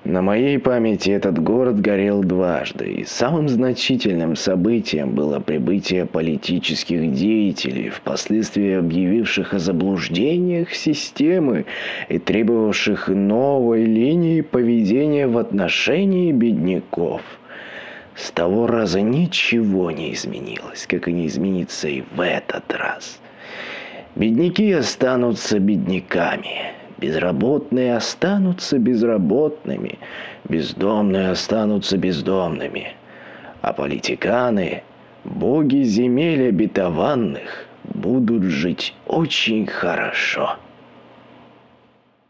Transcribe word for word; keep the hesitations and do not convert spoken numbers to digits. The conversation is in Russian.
На моей памяти этот город горел дважды, и самым значительным событием было прибытие политических деятелей, впоследствии объявивших о заблуждениях системы и требовавших новой линии поведения в отношении бедняков. С того раза ничего не изменилось, как и не изменится и в этот раз. Бедняки останутся бедняками. Безработные останутся безработными, бездомные останутся бездомными, а политиканы, боги земель обетованных, будут жить очень хорошо.